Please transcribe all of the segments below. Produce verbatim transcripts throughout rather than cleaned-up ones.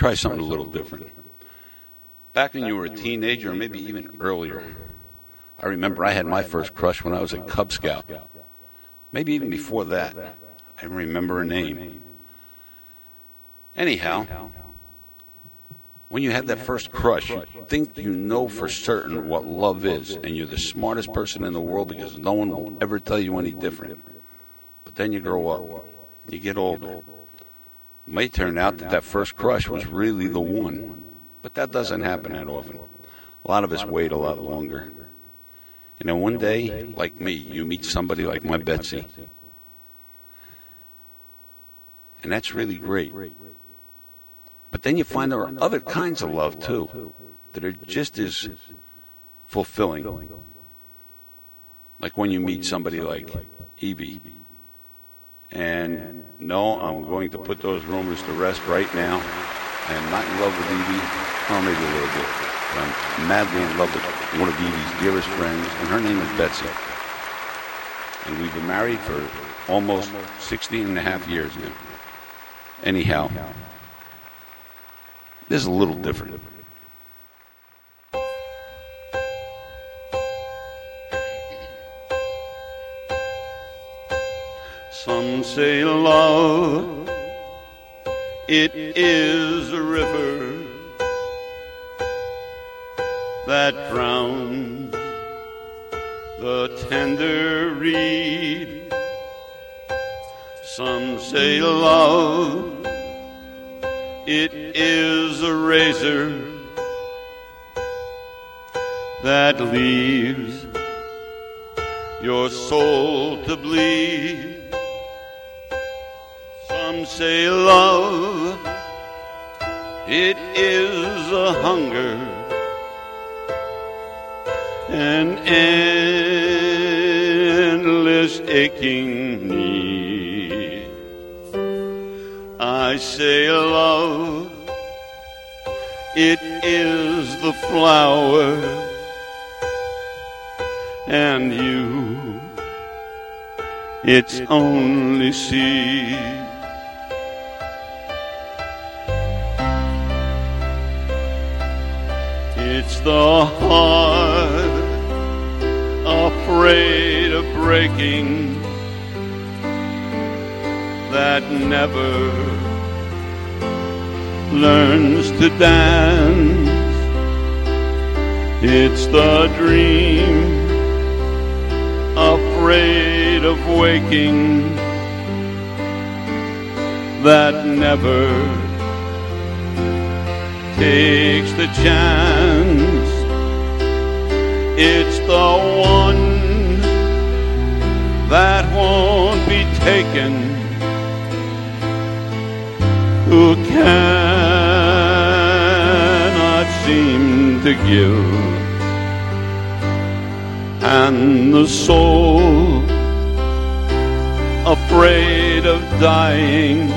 try something a little different. Back when you were a teenager, or maybe even earlier, I remember I had my first crush when I was a Cub Scout. Maybe even before that. I remember her name. Anyhow, when you have that first crush, you think you know for certain what love is, and you're the smartest person in the world because no one will ever tell you any different. But then you grow up, you get older. It may turn out that that first crush was really the one, but that doesn't happen that often. A lot of us wait a lot longer. And then one day, like me, you meet somebody like my Betsy, and that's really great. But then you find there are other kinds of love, too, that are just as fulfilling. Like when you meet somebody like Evie. And no, I'm going to put those rumors to rest right now. I am not in love with Evie. Well, maybe a little bit. But I'm madly in love with one of Evie's dearest friends, and her name is Betsy. And we've been married for almost sixteen and a half years now. Anyhow, this is a little different. Some say love, it is a river that drowns the tender reed. Some say love, it is a razor that leaves your soul to bleed. Some say love, it is a hunger, an endless aching need. I say love, it is the flower, and you, its only seed. It's the heart afraid of breaking that never learns to dance. It's the dream afraid of waking that never takes the chance. It's the one that won't be taken, who cannot seem to give. And the soul afraid of dying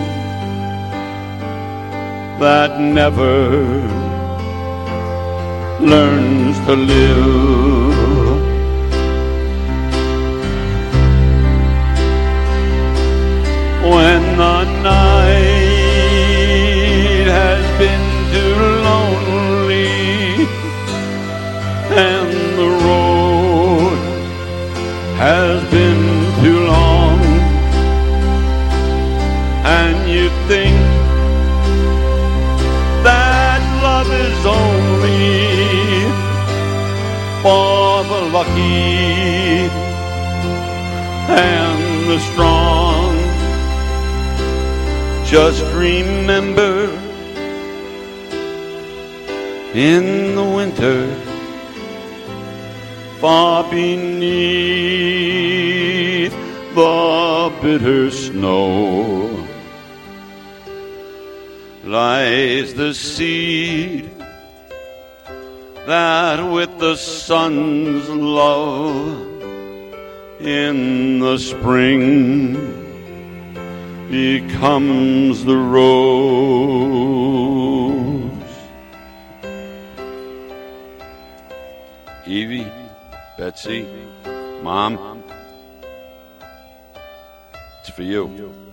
that never learns to live. When the night has been too lonely and the road has been too long, and you think that love is only for the lucky and the strong, just remember, in the winter, far beneath the bitter snow, lies the seed that with the sun's love in the spring becomes the rose. Evie, Betsy, Mom, it's for you.